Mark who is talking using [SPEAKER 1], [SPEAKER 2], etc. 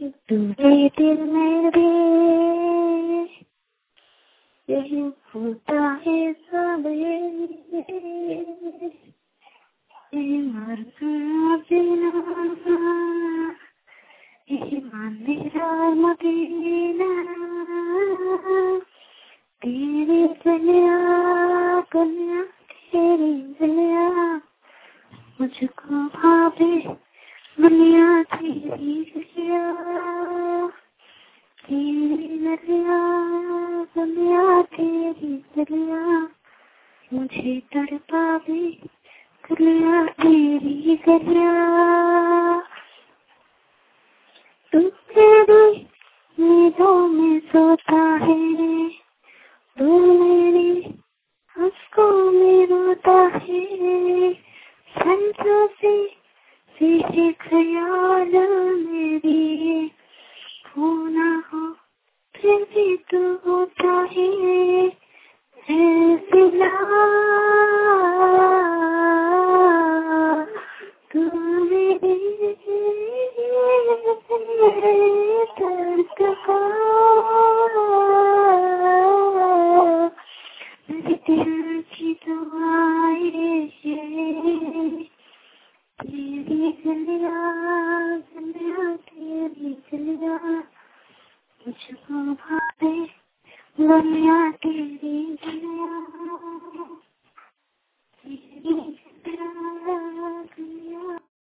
[SPEAKER 1] तुम्हारे दिल में भी यही होता है सब, मरना बिना यही मेरा मदीना, तेरी दुनिया दुनिया तेरी दुनिया, मुझको भावे दुनिया तेरी दुनिया, तेरी दुनिया दुनिया तेरी दुनिया, मुझे तड़पावे दुनिया तेरी दुनिया। तू मेरी नींदों में सोता है, तू मेरी आँखों में रोता है, संतों से सीधे ख्याल मेरी खोना हो फिर भी तू होता है, दिला तू मेरी दर्द का मेरे दिल की दुआएं, तेरी गलियां गलियां तेरी गलियां, मुझको भावे दुनिया तेरी